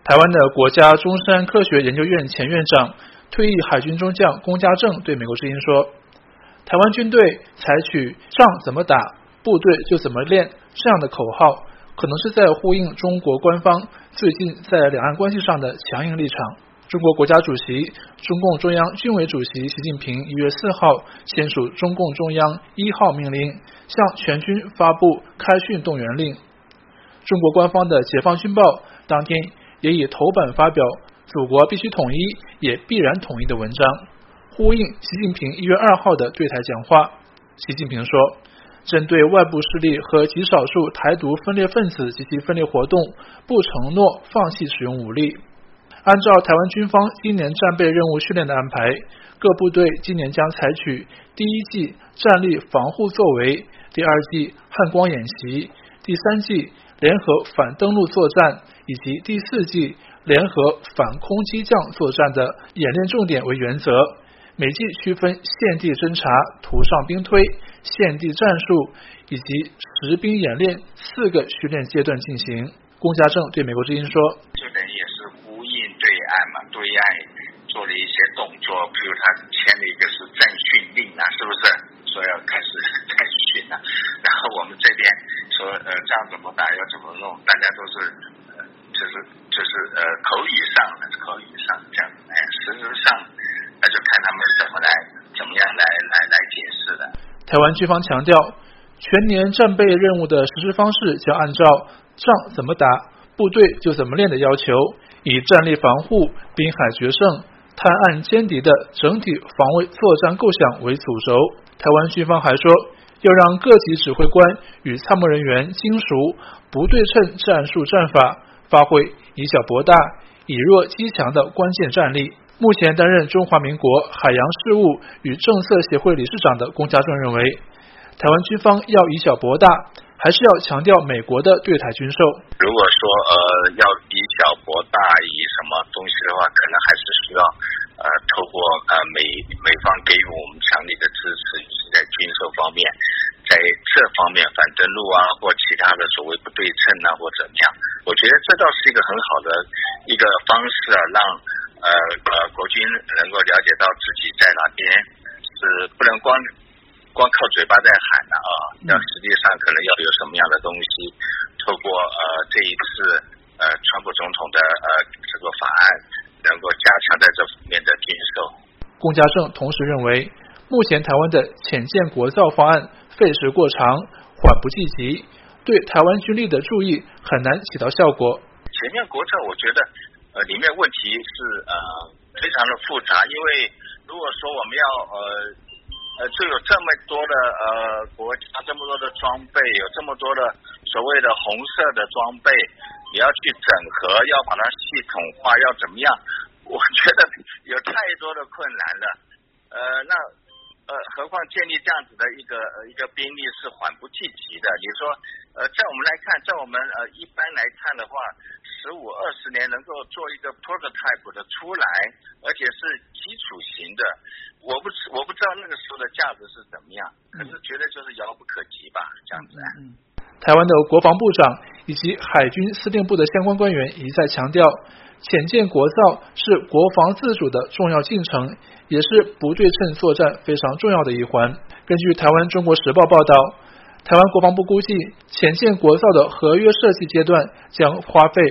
台湾的国家中山科学研究院前院长、退役海军中将龚家正对美国之音说，台湾军队采取仗怎么打，部队就怎么练这样的口号，可能是在呼应中国官方最近在两岸关系上的强硬立场。中国国家主席、中共中央军委主席习近平1月4号签署中共中央1号命令，向全军发布开训动员令。中国官方的解放军报当天也以头版发表祖国必须统一也必然统一的文章，呼应习近平1月2号的对台讲话。习近平说，针对外部势力和极少数台独分裂分子及其分裂活动，不承诺放弃使用武力。按照台湾军方今年战备任务训练的安排，各部队今年将采取第一季战力防护作为、第二季汉光演习、第三季联合反登陆作战以及第四季联合反空机降作战的演练重点为原则，每季区分现地侦察、土上兵推、现地战术以及实兵演练4个训练阶段进行。龚家正对美国之音说， 这等也是呼应对岸嘛，对岸做了一些动作，比如他签了一个是战训令啊，是不是说要开始战训啊？然后我们这边说仗怎么打要怎么弄，大家都是就是口语上这样，实质上那就看他们怎么样来解释的。 台湾军方强调，全年战备任务的实施方式将按照仗怎么打，部队就怎么练的要求，以战力防护、滨海决胜、探案歼敌的整体防卫作战构想为主轴。台湾军方还说，要让各级指挥官与参谋人员精熟不对称战术战法，发挥以小博大、以弱击强的关键战力。目前担任中华民国海洋事务与政策协会理事长的龚家正认为，台湾军方要以小博大，还是要强调美国的对台军售。 如果说要以小博大，以什么东西的话，可能还是需要透过美方给予我们强力的支持，就是在军售方面，在这方面反登陆啊或其他的所谓不对称啊或怎么样，我觉得这倒是一个很好的一个方式啊，让国军能够了解到自己在哪边，是不能光靠嘴巴在喊的啊，要实际上可能要有什么样的东西，透过这一次川普总统的这个法案，能够加强在这方面的军售。 龚家正同时认为，目前台湾的潜舰国造方案费时过长，缓不济急，对台湾军力的注意很难起到效果。 潜舰国造我觉得里面问题是非常的复杂，因为如果说我们要就有这么多的国家，这么多的装备，有这么多的所谓的红色的装备，你要去整合，要把它系统化，要怎么样？我觉得有太多的困难了。那何况建立这样子的一个兵力是缓不济急的。你说在我们来看，在我们一般来看的话，15-20年能够做一个 prototype 的出来，而且是基础型的，我不知道那个时候的价值是怎么样，可是觉得就是遥不可及吧，这样子。 台湾的国防部长以及海军司令部的相关官员一再强调，潜舰国造是国防自主的重要进程，也是不对称作战非常重要的一环。根据台湾中国时报报道，台湾国防部估计，潜舰国造的合约设计阶段将花费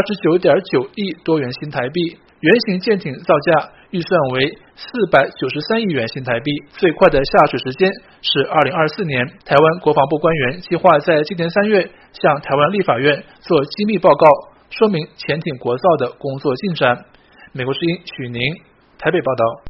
29.9亿多元新台币，原型舰艇造价预算为493亿元新台币，最快的下水时间是2024年。台湾国防部官员计划在今年3月向台湾立法院做机密报告，说明潜艇国造的工作进展。美国之音许宁台北报道。